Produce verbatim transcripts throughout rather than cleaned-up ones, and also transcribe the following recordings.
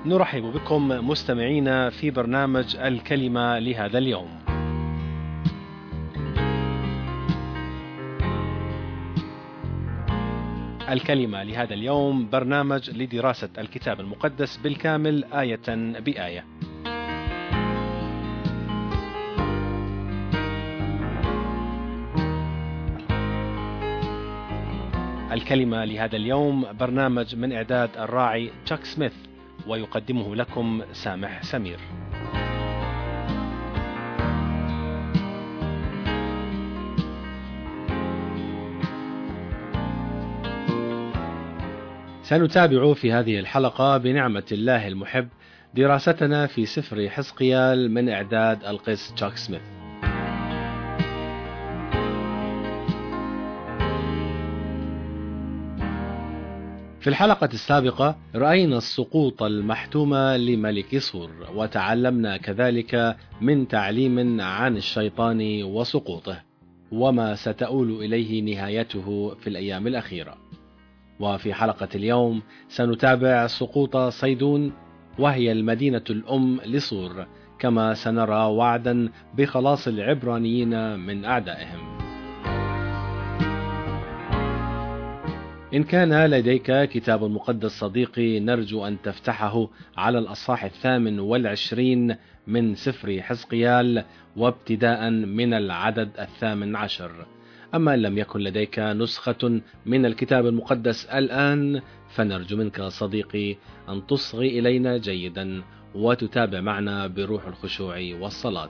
نرحب بكم مستمعينا في برنامج الكلمة لهذا اليوم. الكلمة لهذا اليوم برنامج لدراسة الكتاب المقدس بالكامل آية بآية. الكلمة لهذا اليوم برنامج من إعداد الراعي تشاك سميث، ويقدمه لكم سامح سمير. سنتابع في هذه الحلقة بنعمة الله المحب دراستنا في سفر حزقيال من إعداد القس تشاك سميث. في الحلقة السابقة رأينا السقوط المحتوم لملك صور، وتعلمنا كذلك من تعليم عن الشيطان وسقوطه وما ستؤول إليه نهايته في الأيام الأخيرة. وفي حلقة اليوم سنتابع سقوط صيدون، وهي المدينة الأم لصور، كما سنرى وعدا بخلاص العبرانيين من أعدائهم. إن كان لديك كتاب مقدس صديقي، نرجو أن تفتحه على الأصحاح الثامن والعشرين من سفر حزقيال، وابتداء من العدد الثامن عشر. أما إن لم يكن لديك نسخة من الكتاب المقدس الآن، فنرجو منك صديقي أن تصغي إلينا جيدا وتتابع معنا بروح الخشوع والصلاة.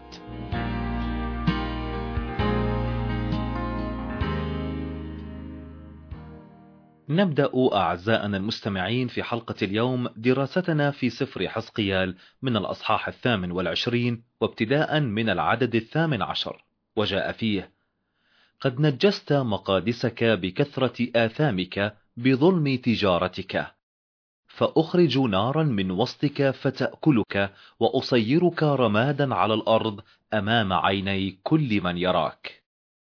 نبدأ أعزائنا المستمعين في حلقة اليوم دراستنا في سفر حزقيال من الأصحاح الثامن والعشرين وابتداء من العدد الثامن عشر، وجاء فيه: قد نجست مقادسك بكثرة آثامك بظلم تجارتك، فأخرج نارا من وسطك فتأكلك، وأصيرك رمادا على الأرض أمام عيني كل من يراك.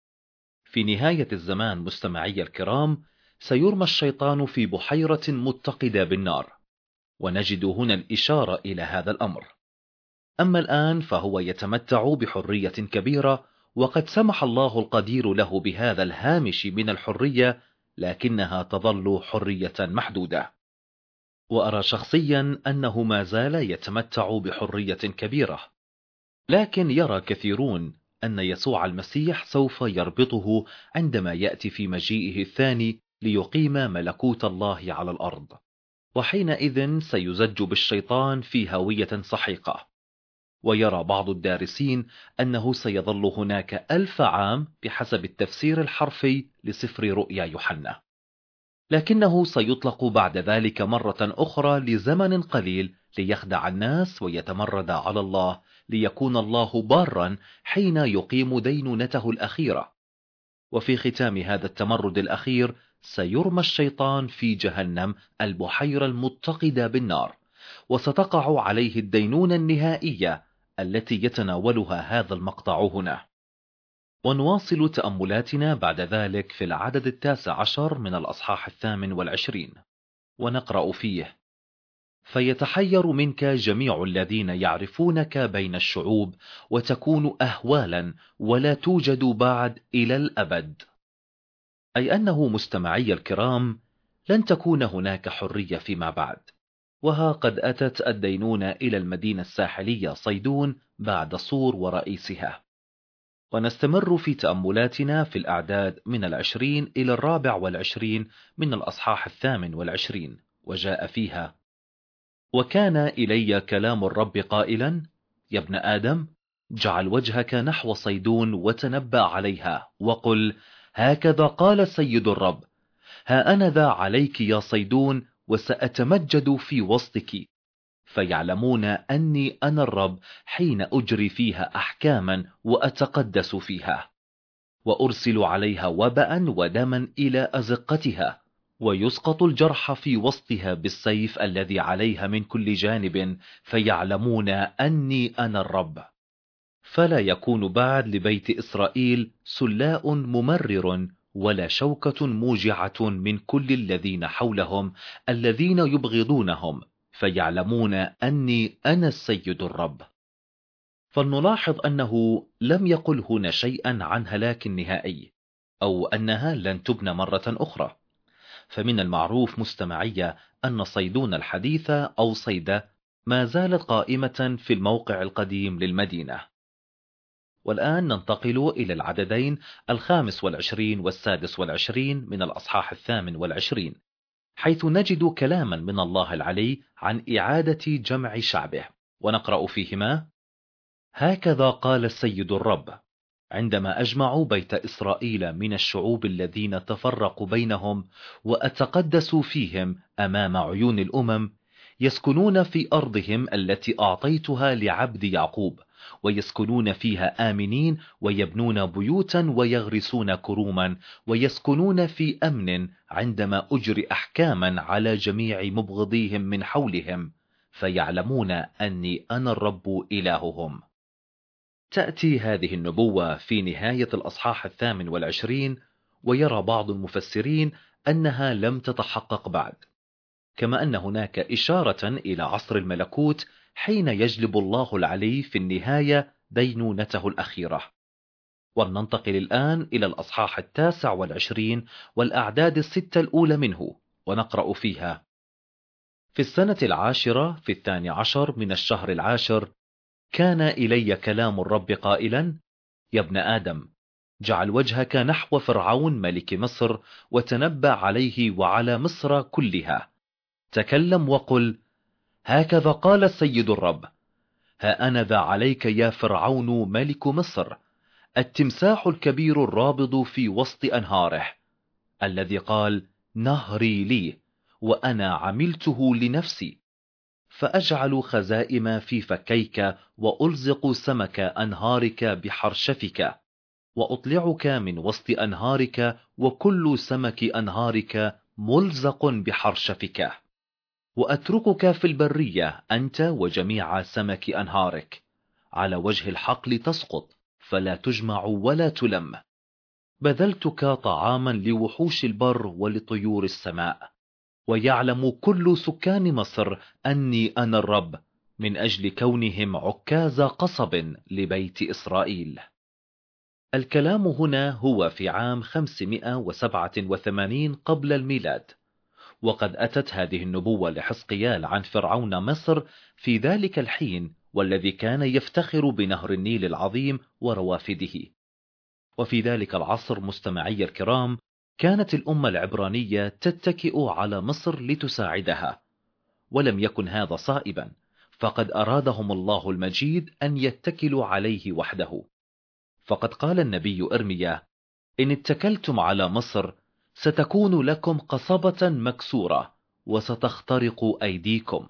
في نهاية الزمان مستمعي الكرام سيرمى الشيطان في بحيرة متقدة بالنار، ونجد هنا الإشارة إلى هذا الأمر. أما الآن فهو يتمتع بحرية كبيرة، وقد سمح الله القدير له بهذا الهامش من الحرية، لكنها تظل حرية محدودة. وأرى شخصيا أنه ما زال يتمتع بحرية كبيرة، لكن يرى كثيرون أن يسوع المسيح سوف يربطه عندما يأتي في مجيئه الثاني ليقيم ملكوت الله على الأرض، وحينئذ سيزج بالشيطان في هاوية سحيقة. ويرى بعض الدارسين أنه سيظل هناك ألف عام بحسب التفسير الحرفي لسفر رؤيا يوحنا، لكنه سيطلق بعد ذلك مرة أخرى لزمن قليل ليخدع الناس ويتمرد على الله، ليكون الله بارا حين يقيم دينونته الأخيرة. وفي ختام هذا التمرد الأخير سيرمى الشيطان في جهنم البحيرة المتقدة بالنار، وستقع عليه الدينونة النهائية التي يتناولها هذا المقطع هنا. ونواصل تأملاتنا بعد ذلك في العدد التاسع عشر من الأصحاح الثامن والعشرين، ونقرأ فيه: فيتحير منك جميع الذين يعرفونك بين الشعوب، وتكون أهوالا ولا توجد بعد إلى الأبد. أي أنه مستمعي الكرام لن تكون هناك حرية فيما بعد، وها قد أتت الدينونة إلى المدينة الساحلية صيدون بعد صور ورئيسها. ونستمر في تأملاتنا في الأعداد من العشرين إلى الرابع والعشرين من الأصحاح الثامن والعشرين، وجاء فيها: وكان إلي كلام الرب قائلا: يا ابن آدم، جعل وجهك نحو صيدون وتنبأ عليها، وقل: هكذا قال السيد الرب، ها أنا ذا عليك يا صيدون، وسأتمجد في وسطك، فيعلمون أني أنا الرب حين أجري فيها أحكاما وأتقدس فيها، وأرسل عليها وباء ودما إلى أزقتها، ويسقط الجرح في وسطها بالسيف الذي عليها من كل جانب، فيعلمون أني أنا الرب. فلا يكون بعد لبيت إسرائيل سلاء ممرر ولا شوكة موجعة من كل الذين حولهم الذين يبغضونهم، فيعلمون أني أنا السيد الرب. فلنلاحظ أنه لم يقل هنا شيئا عن هلاك نهائي أو أنها لن تبنى مرة أخرى. فمن المعروف مستمعية أن صيدون الحديثة أو صيدا ما زالت قائمة في الموقع القديم للمدينة. والآن ننتقل إلى العددين الخامس والعشرين والسادس والعشرين من الأصحاح الثامن والعشرين، حيث نجد كلاما من الله العلي عن إعادة جمع شعبه، ونقرأ فيهما: هكذا قال السيد الرب: عندما أجمع بيت إسرائيل من الشعوب الذين تفرقوا بينهم وأتقدس فيهم أمام عيون الأمم، يسكنون في أرضهم التي أعطيتها لعبد يعقوب، ويسكنون فيها آمنين، ويبنون بيوتا ويغرسون كروما، ويسكنون في أمن، عندما أجري أحكاما على جميع مبغضيهم من حولهم، فيعلمون أني أنا الرب إلههم. تأتي هذه النبوة في نهاية الأصحاح الثامن والعشرين، ويرى بعض المفسرين أنها لم تتحقق بعد، كما أن هناك إشارة إلى عصر الملكوت حين يجلب الله العلي في النهاية دينونته الأخيرة. ولننتقل الآن إلى الأصحاح التاسع والعشرين والأعداد الستة الأولى منه، ونقرأ فيها: في السنة العاشرة في الثاني عشر من الشهر العاشر كان إلي كلام الرب قائلا: يا ابن آدم، جعل وجهك نحو فرعون ملك مصر، وتنبأ عليه وعلى مصر كلها. تكلم وقل: هكذا قال السيد الرب: ها أنا ذا عليك يا فرعون ملك مصر، التمساح الكبير الرابض في وسط أنهاره، الذي قال: نهري لي، وأنا عملته لنفسي، فأجعل خزائم في فكيك، وألزق سمك أنهارك بحرشفك، وأطلعك من وسط أنهارك، وكل سمك أنهارك ملزق بحرشفك، وأتركك في البرية أنت وجميع سمك أنهارك، على وجه الحقل تسقط، فلا تجمع ولا تلم. بذلتك طعاما لوحوش البر ولطيور السماء، ويعلم كل سكان مصر أني أنا الرب، من أجل كونهم عكاز قصب لبيت إسرائيل. الكلام هنا هو في عام خمسمائة وسبعة وثمانين قبل الميلاد، وقد أتت هذه النبوة لحزقيال عن فرعون مصر في ذلك الحين، والذي كان يفتخر بنهر النيل العظيم وروافده. وفي ذلك العصر مستمعي الكرام، كانت الأمة العبرانية تتكئ على مصر لتساعدها، ولم يكن هذا صائبا، فقد أرادهم الله المجيد أن يتكلوا عليه وحده. فقد قال النبي إرميا: إن اتكلتم على مصر ستكون لكم قصبة مكسورة، وستخترق أيديكم.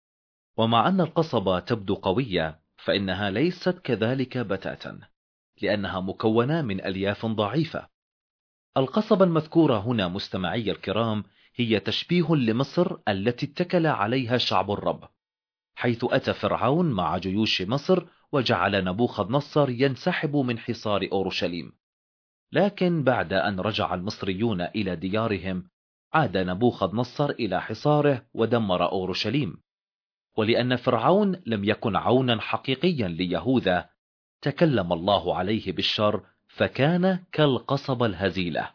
ومع أن القصبة تبدو قوية، فإنها ليست كذلك بتاتا، لأنها مكونة من ألياف ضعيفة. القصبة المذكورة هنا مستمعي الكرام هي تشبيه لمصر التي اتكل عليها شعب الرب، حيث أتى فرعون مع جيوش مصر وجعل نبوخذ نصر ينسحب من حصار أورشليم. لكن بعد أن رجع المصريون إلى ديارهم، عاد نبوخذ نصر إلى حصاره ودمر أورشليم. ولأن فرعون لم يكن عونا حقيقيا ليهوذا، تكلم الله عليه بالشر، فكان كالقصبة الهزيلة.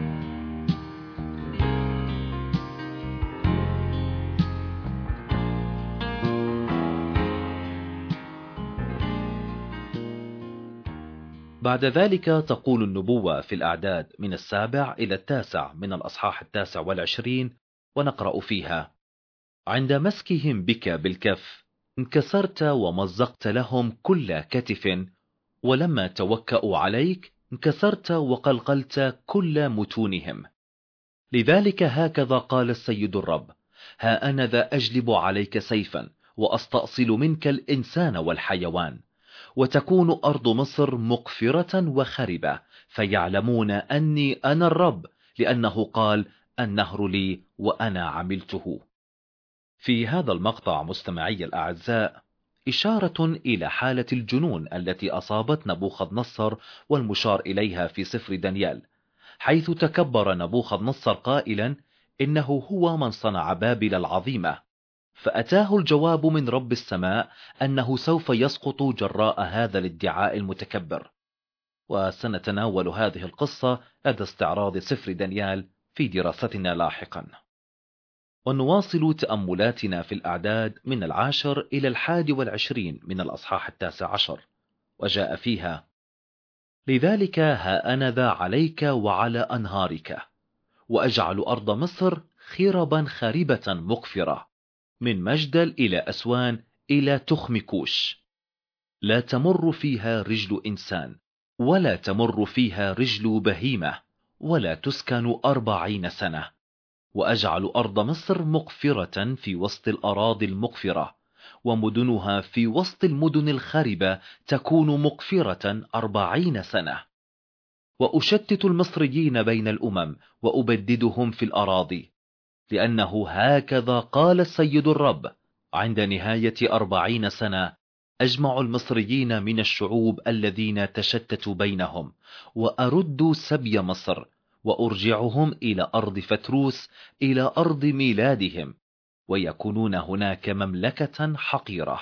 بعد ذلك تقول النبوة في الأعداد من السابع إلى التاسع من الأصحاح التاسع والعشرين، ونقرأ فيها: عند مسكهم بك بالكف انكسرت ومزقت لهم كل كتف، ولما توكأوا عليك انكسرت وقلقلت كل متونهم. لذلك هكذا قال السيد الرب: ها أنا ذا أجلب عليك سيفا، وأستأصل منك الإنسان والحيوان، وتكون أرض مصر مقفرة وخربة، فيعلمون أني أنا الرب، لأنه قال: النهر لي وأنا عملته. في هذا المقطع مستمعي الأعزاء إشارة إلى حالة الجنون التي أصابت نبوخذ نصر، والمشار إليها في سفر دانيال، حيث تكبر نبوخذ نصر قائلا: إنه هو من صنع بابل العظيمة، فأتاه الجواب من رب السماء أنه سوف يسقط جراء هذا الادعاء المتكبر. وسنتناول هذه القصة لدى استعراض سفر دانيال في دراستنا لاحقا. ونواصل تأملاتنا في الأعداد من العاشر إلى الحادي والعشرين من الأصحاح التاسع عشر، وجاء فيها: لذلك ها أنا ذا عليك وعلى أنهارك، وأجعل أرض مصر خربا خربة مقفرة، من مجدل إلى أسوان إلى تخم كوش، لا تمر فيها رجل إنسان، ولا تمر فيها رجل بهيمة، ولا تسكن أربعين سنة. وأجعل أرض مصر مقفرة في وسط الأراضي المقفرة، ومدنها في وسط المدن الخربة تكون مقفرة أربعين سنة. وأشتت المصريين بين الأمم، وأبددهم في الأراضي، لأنه هكذا قال السيد الرب: عند نهاية أربعين سنة أجمع المصريين من الشعوب الذين تشتتوا بينهم، وأرد سبي مصر، وأرجعهم إلى أرض فتروس، إلى أرض ميلادهم، ويكونون هناك مملكة حقيرة،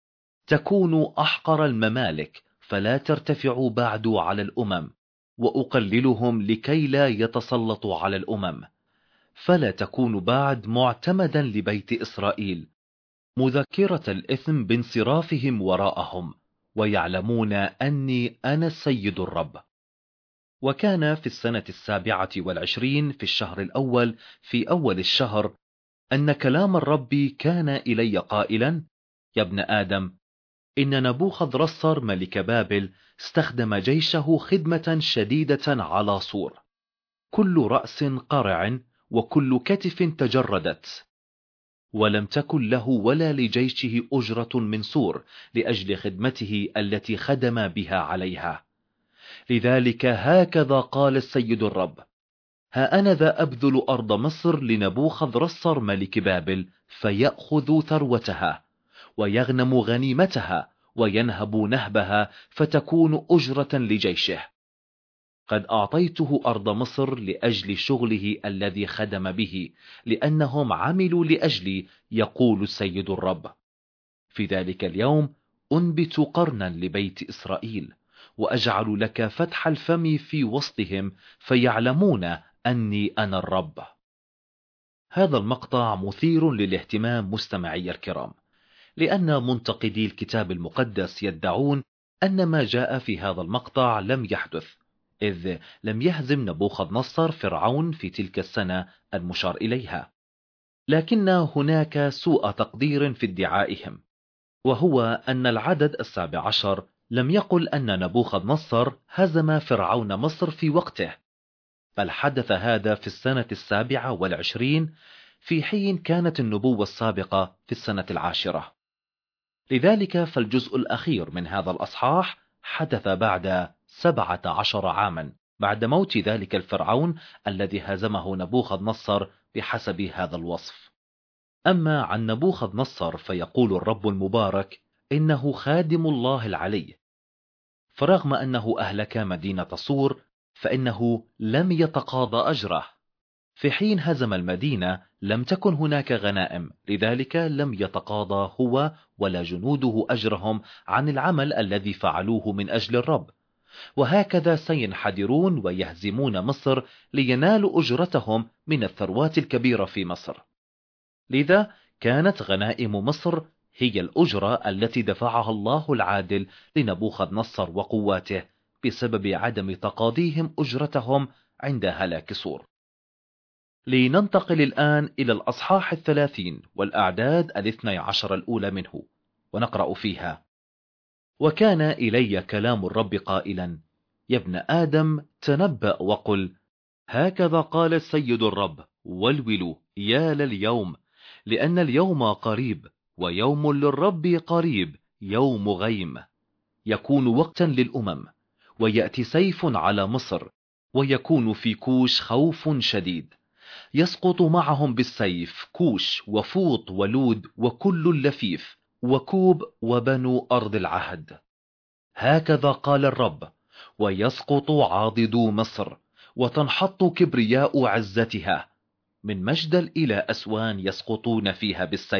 تكون أحقر الممالك، فلا ترتفع بعد على الأمم، وأقللهم لكي لا يتسلطوا على الأمم، فلا تكون بعد معتمدا لبيت إسرائيل، مذكرة الإثم بانصرافهم وراءهم، ويعلمون أني أنا السيد الرب. وكان في السنة السابعة والعشرين في الشهر الأول في أول الشهر أن كلام الرب كان إلي قائلا: يا ابن آدم، إن نبوخذ رصر ملك بابل استخدم جيشه خدمة شديدة على صور، كل رأس قرع وكل كتف تجردت، ولم تكن له ولا لجيشه أجرة من سور لأجل خدمته التي خدم بها عليها. لذلك هكذا قال السيد الرب: ها أنا ذا أبذل أرض مصر لنبوخذ رصر ملك بابل، فيأخذ ثروتها، ويغنم غنيمتها، وينهب نهبها، فتكون أجرة لجيشه. قد أعطيته أرض مصر لأجل شغله الذي خدم به، لأنهم عملوا لأجلي، يقول السيد الرب. في ذلك اليوم أنبت قرنا لبيت إسرائيل، وأجعل لك فتح الفم في وسطهم، فيعلمون أني أنا الرب. هذا المقطع مثير للاهتمام مستمعي الكرام، لأن منتقدي الكتاب المقدس يدعون أن ما جاء في هذا المقطع لم يحدث، إذ لم يهزم نبوخذ نصر فرعون في تلك السنة المشار إليها، لكن هناك سوء تقدير في ادعائهم، وهو أن العدد السابع عشر لم يقل أن نبوخذ نصر هزم فرعون مصر في وقته، بل حدث هذا في السنة السابعة والعشرين، في حين كانت النبوة السابقة في السنة العاشرة. لذلك فالجزء الأخير من هذا الأصحاح حدث بعد سبعة عشر عاما بعد موت ذلك الفرعون الذي هزمه نبوخذ نصر بحسب هذا الوصف. أما عن نبوخذ نصر فيقول الرب المبارك إنه خادم الله العلي، فرغم أنه أهلك مدينة صور فإنه لم يتقاضى أجره، في حين هزم المدينة لم تكن هناك غنائم، لذلك لم يتقاضى هو ولا جنوده أجرهم عن العمل الذي فعلوه من أجل الرب، وهكذا سينحدرون ويهزمون مصر لينالوا أجرتهم من الثروات الكبيرة في مصر. لذا كانت غنائم مصر هي الأجرة التي دفعها الله العادل لنبوخذ نصر وقواته بسبب عدم تقاضيهم أجرتهم عند هلاك صور. لننتقل الآن إلى الأصحاح الثلاثين والأعداد الاثني عشر الأولى منه، ونقرأ فيها: وكان إلي كلام الرب قائلا: يا ابن آدم، تنبأ وقل: هكذا قال السيد الرب، والول يا لليوم، لأن اليوم قريب، ويوم للرب قريب، يوم غيم، يكون وقتا للأمم، ويأتي سيف على مصر، ويكون في كوش خوف شديد، يسقط معهم بالسيف كوش وفوط ولود وكل اللفيف وكوب وبنو أرض العهد. هكذا قال الرب: ويسقط عاضدو مصر، وتنحط كبرياء عزتها، من مجدل إلى أسوان يسقطون فيها بالسيف،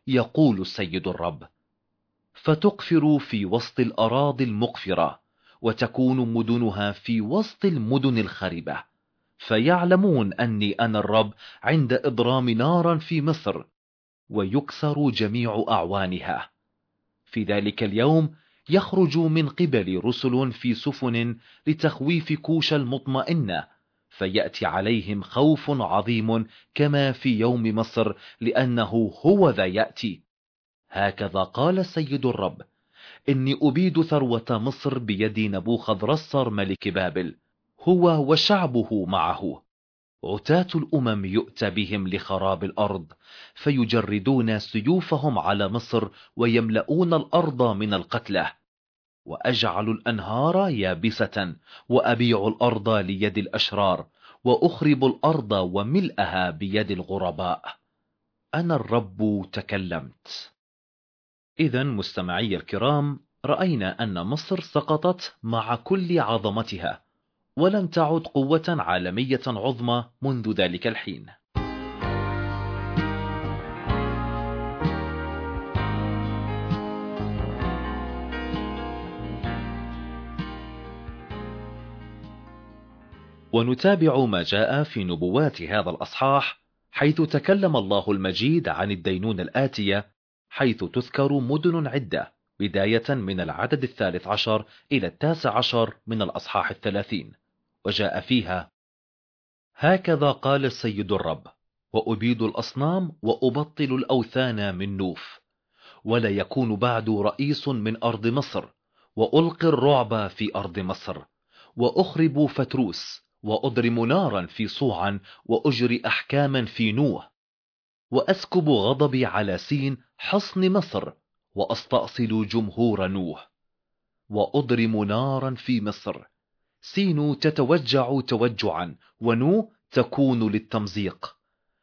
يقول السيد الرب: فتقفر في وسط الأراضي المقفرة، وتكون مدنها في وسط المدن الخربة، فيعلمون أني أنا الرب عند إضرام نارا في مصر، ويكسر جميع أعوانها. في ذلك اليوم يخرج من قبل رسل في سفن لتخويف كوش المطمئنة، فيأتي عليهم خوف عظيم كما في يوم مصر، لأنه هو ذا يأتي. هكذا قال السيد الرب: إني أبيد ثروة مصر بيد نبوخذ رصر ملك بابل، هو وشعبه معه. عتاة الأمم يؤتى بهم لخراب الأرض، فيجردون سيوفهم على مصر ويملؤون الأرض من القتلى. وأجعل الأنهار يابسة، وأبيع الأرض ليد الأشرار، وأخرب الأرض وملئها بيد الغرباء. أنا الرب تكلمت. إذن مستمعي الكرام، رأينا أن مصر سقطت مع كل عظمتها، ولم تعد قوة عالمية عظمى منذ ذلك الحين. ونتابع ما جاء في نبوات هذا الأصحاح، حيث تكلم الله المجيد عن الدينونة الآتية، حيث تذكر مدن عدة، بداية من العدد الثالث عشر إلى التاسع عشر من الأصحاح الثلاثين. وجاء فيها: هكذا قال السيد الرب: وأبيد الأصنام وأبطل الأوثان من نوف، ولا يكون بعد رئيس من أرض مصر، وألقي الرعب في أرض مصر، وأخرب فتروس، وأضرم نارا في صوعا، وأجري أحكاما في نوح، وأسكب غضبي على سين حصن مصر، وأستأصل جمهور نوح، وأضرم نارا في مصر. سين تتوجع توجعا، ونو تكون للتمزيق،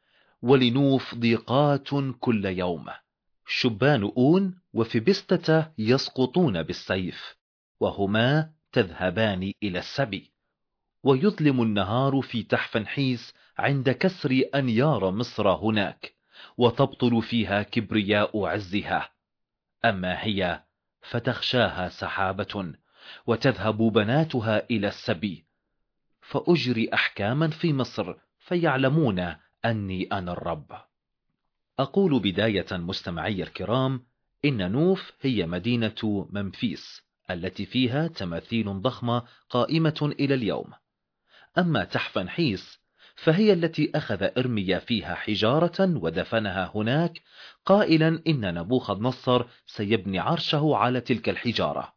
ولنوف ضيقات كل يوم. شبان أون وفبستة يسقطون بالسيف، وهما تذهبان إلى السبي. ويظلم النهار في تحفنحيس عند كسر أنيار مصر هناك، وتبطل فيها كبرياء عزها. أما هي فتخشاها سحابة، وتذهب بناتها إلى السبي. فأجري أحكاما في مصر، فيعلمون أني أنا الرب. أقول بداية مستمعي الكرام، إن نوف هي مدينة ممفيس التي فيها تماثيل ضخمة قائمة إلى اليوم. أما تحفنحيس فهي التي أخذ إرميا فيها حجارة ودفنها هناك، قائلا إن نبوخذ نصر سيبني عرشه على تلك الحجارة.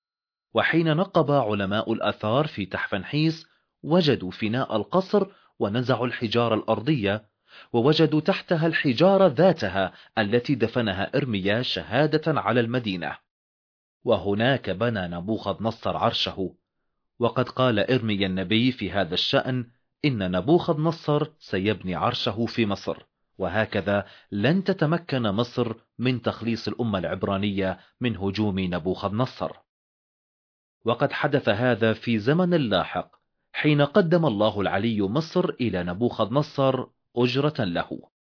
وحين نقب علماء الآثار في تحفنحيس وجدوا فناء القصر، ونزعوا الحجارة الأرضية، ووجدوا تحتها الحجارة ذاتها التي دفنها إرميا شهادة على المدينة. وهناك بنى نبوخذ نصر عرشه. وقد قال إرميا النبي في هذا الشأن إن نبوخذ نصر سيبني عرشه في مصر، وهكذا لن تتمكن مصر من تخليص الأمة العبرانية من هجوم نبوخذ نصر. وقد حدث هذا في زمن لاحق، حين قدم الله العلي مصر إلى نبوخذ نصر أجرة له.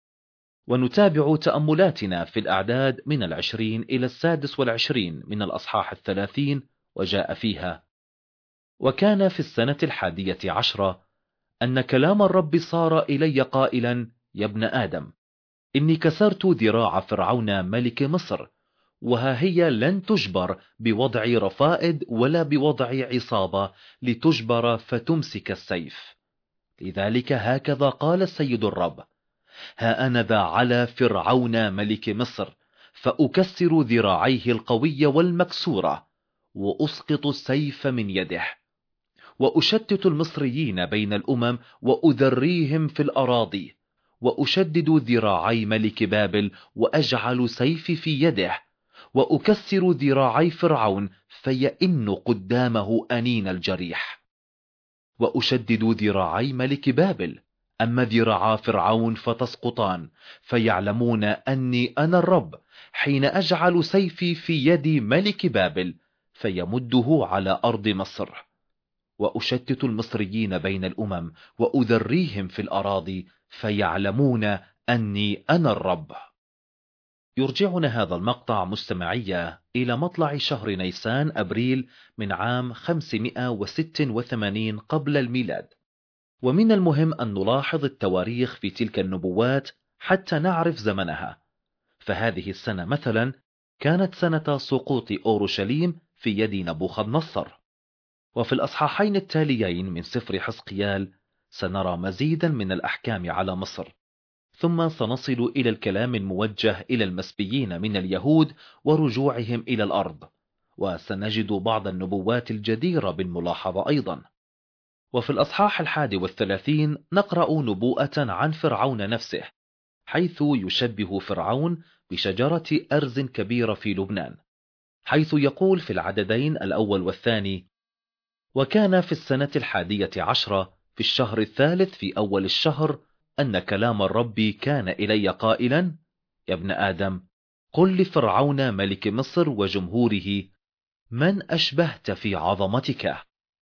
ونتابع تأملاتنا في الأعداد من العشرين إلى السادس والعشرين من الأصحاح الثلاثين. وجاء فيها: وكان في السنة الحادية عشرة أن كلام الرب صار إلي قائلا: يا ابن آدم، إني كسرت ذراع فرعون ملك مصر، وها هي لن تجبر بوضع رفائد ولا بوضع عصابة لتجبر فتمسك السيف. لذلك هكذا قال السيد الرب: ها أنا ذا على فرعون ملك مصر، فأكسر ذراعيه القوية والمكسورة، وأسقط السيف من يده، وأشتت المصريين بين الأمم، وأذريهم في الأراضي، وأشدد ذراعي ملك بابل، وأجعل سيفي في يده، وأكسر ذراعي فرعون فيئن قدامه أنين الجريح. وأشدد ذراعي ملك بابل، أما ذراعا فرعون فتسقطان، فيعلمون أني أنا الرب، حين أجعل سيفي في يد ملك بابل فيمده على أرض مصر. وأشتت المصريين بين الأمم، وأذريهم في الأراضي، فيعلمون أني أنا الرب. يرجعنا هذا المقطع مستمعية إلى مطلع شهر نيسان أبريل من عام خمسمائة وستة وثمانين قبل الميلاد. ومن المهم أن نلاحظ التواريخ في تلك النبوات حتى نعرف زمنها. فهذه السنة مثلا كانت سنة سقوط أورشليم في يد نبوخذ نصر. وفي الأصحاحين التاليين من سفر حزقيال سنرى مزيدا من الأحكام على مصر، ثم سنصل إلى الكلام الموجه إلى المسبيين من اليهود ورجوعهم إلى الأرض، وسنجد بعض النبوات الجديرة بالملاحظة أيضا. وفي الأصحاح الحادي والثلاثين نقرأ نبوءة عن فرعون نفسه، حيث يشبه فرعون بشجرة أرز كبيرة في لبنان، حيث يقول في العددين الأول والثاني: وكان في السنة الحادية عشرة في الشهر الثالث في أول الشهر أن كلام الرب كان إلي قائلا: يا ابن آدم، قل لفرعون ملك مصر وجمهوره: من أشبهت في عظمتك؟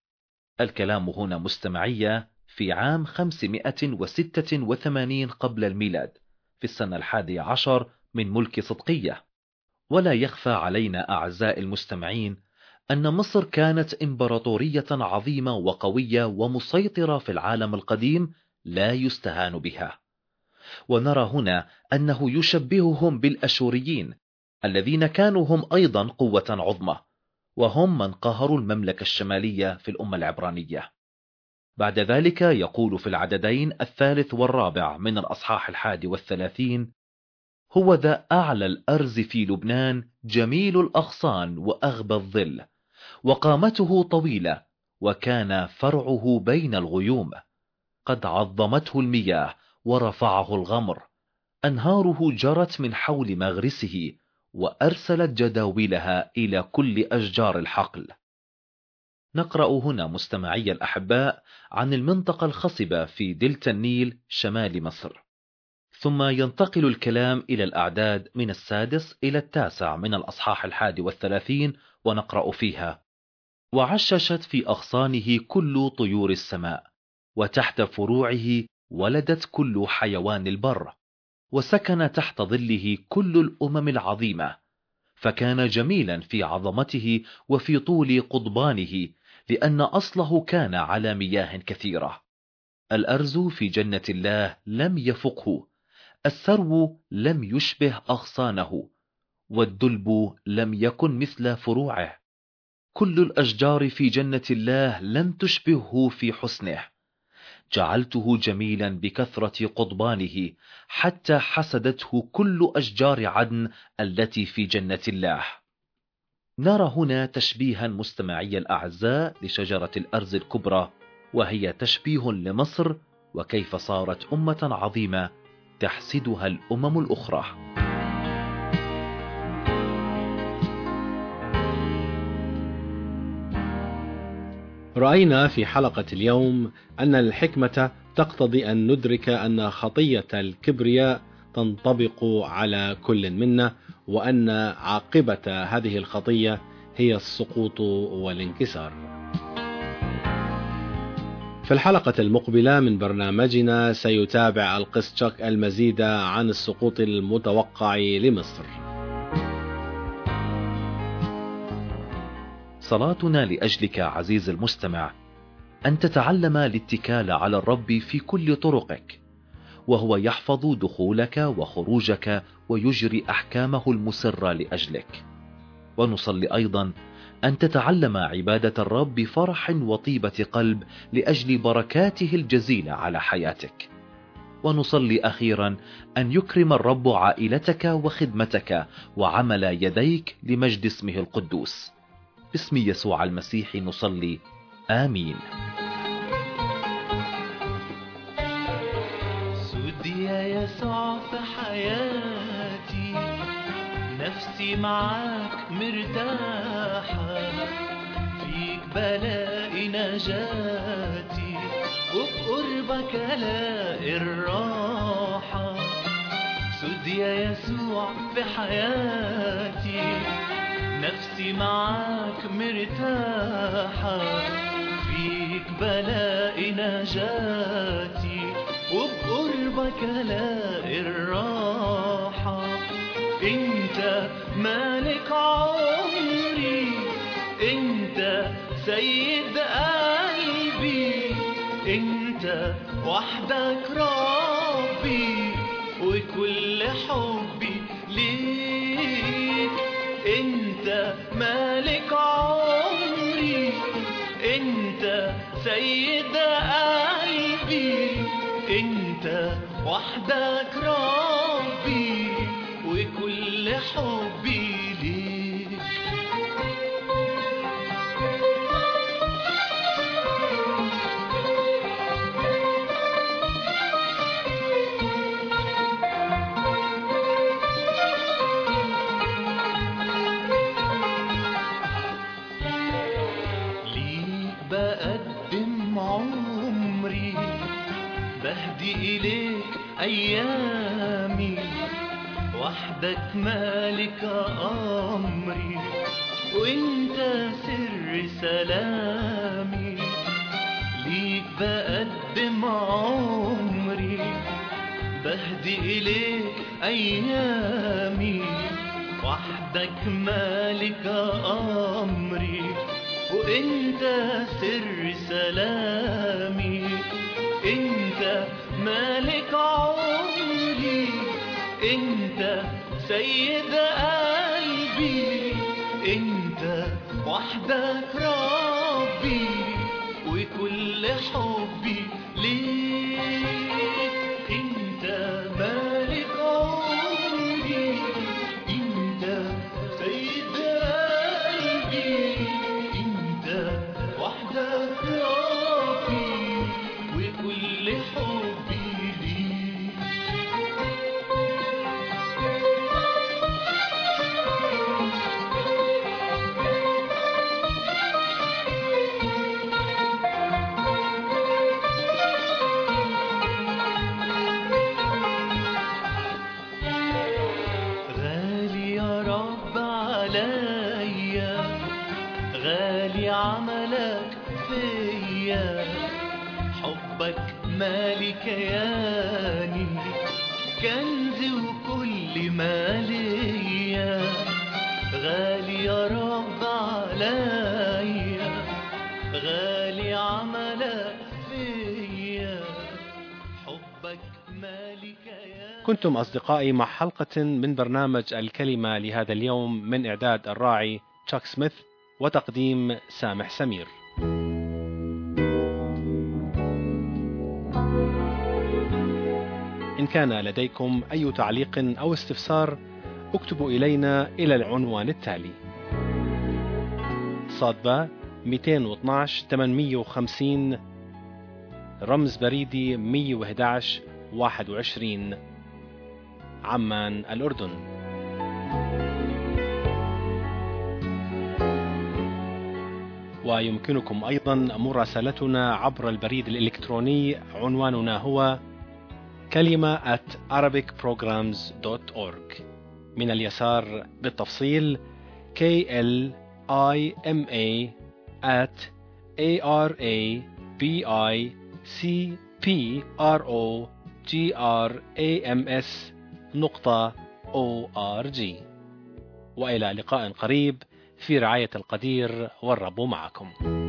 الكلام هنا مستمعية في عام خمسمائة وستة وثمانين قبل الميلاد، في السنة الحادية عشر من ملك صدقية. ولا يخفى علينا أعزائي المستمعين أن مصر كانت إمبراطورية عظيمة وقوية ومسيطرة في العالم القديم لا يستهان بها. ونرى هنا أنه يشبههم بالأشوريين الذين كانوا هم أيضا قوة عظمى، وهم من قهروا المملكة الشمالية في الأمة العبرانية. بعد ذلك يقول في العددين الثالث والرابع من الأصحاح الحادي والثلاثين: هو ذا أعلى الأرز في لبنان، جميل الأغصان وأغبى الظل، وقامته طويلة، وكان فرعه بين الغيوم، قد عظمته المياه ورفعه الغمر، أنهاره جرت من حول مغرسه، وأرسلت جداولها إلى كل أشجار الحقل. نقرأ هنا مستمعي الأحباء عن المنطقة الخصبة في دلتا النيل شمال مصر. ثم ينتقل الكلام إلى الأعداد من السادس إلى التاسع من الأصحاح الحادي والثلاثين، ونقرأ فيها: وعششت في أغصانه كل طيور السماء، وتحت فروعه ولدت كل حيوان البر، وسكن تحت ظله كل الأمم العظيمة، فكان جميلا في عظمته وفي طول قضبانه، لأن أصله كان على مياه كثيرة. الأرز في جنة الله لم يفقه، السرو لم يشبه أغصانه، والدلب لم يكن مثل فروعه. كل الأشجار في جنة الله لم تشبهه في حسنه. جعلته جميلا بكثرة قضبانه، حتى حسدته كل أشجار عدن التي في جنة الله. نرى هنا تشبيها مستمعي الأعزاء لشجرة الأرز الكبرى، وهي تشبيه لمصر، وكيف صارت أمة عظيمة تحسدها الأمم الأخرى. رأينا في حلقة اليوم أن الحكمة تقتضي أن ندرك أن خطية الكبرياء تنطبق على كل منا، وأن عاقبة هذه الخطية هي السقوط والانكسار. في الحلقة المقبلة من برنامجنا سيتابع القس تشاك المزيد عن السقوط المتوقع لمصر. صلاتنا لأجلك عزيز المستمع أن تتعلم الاتكال على الرب في كل طرقك، وهو يحفظ دخولك وخروجك ويجري أحكامه المسرة لأجلك. ونصلي أيضا أن تتعلم عبادة الرب بفرح وطيبة قلب لأجل بركاته الجزيلة على حياتك. ونصلي أخيرا أن يكرم الرب عائلتك وخدمتك وعمل يديك لمجد اسمه القدوس. باسم يسوع المسيح نصلي، آمين. سودي يا يسوع في حياتي، نفسي معاك مرتاحة، فيك بلاقي نجاتي، وبقربك الاقي الراحة. سودي يا يسوع في حياتي، نفسي معاك مرتاحة، فيك بلاقي نجاتي، وبقربك الاقي الراحة. انت مالك عمري، انت سيد قلبي، انت وحدك ربي وكل حبي ليك. انت مالك عمري، انت سيد قلبي، انت وحدك ربي وكل حبي ليك. ليك بقدم عمري، بهدي إليك أيامي، وحدك مالك أمري وانت سر سلامي. ليك بقدم عمري، بهدي إليك أيامي، وحدك مالك أمري وانت سر سلامي. انت مالك عمري، انت سيد قلبي، انت وحدك ربي وكل حبي ليك. انت مالك عمري، انت سيد قلبي، انت وحدك ربي وكل حبي ليك. غالي يا رب عليا، غالي عملك فيا، حبك مالي كياني، كنزي وكل ما ليا. غالي يا رب عليا، غالي عملك فيا، حبك مالي كياني. كنتم أصدقائي مع حلقة من برنامج الكلمة لهذا اليوم، من إعداد الراعي تشاك سميث وتقديم سامح سمير. إن كان لديكم أي تعليق أو استفسار اكتبوا إلينا إلى العنوان التالي: صادبة مئتين واثناشر ثمانمئة وخمسين، رمز بريدي مئة وأحد عشر واحد وعشرين، عمان الأردن. ويمكنكم أيضا مراسلتنا عبر البريد الإلكتروني، عنواننا هو كلمة at arabic programs dot org. من اليسار بالتفصيل K L I M A at A R A B I C P R O G R A M S نقطة O R G. وإلى لقاء قريب في رعاية القدير، والرب معكم.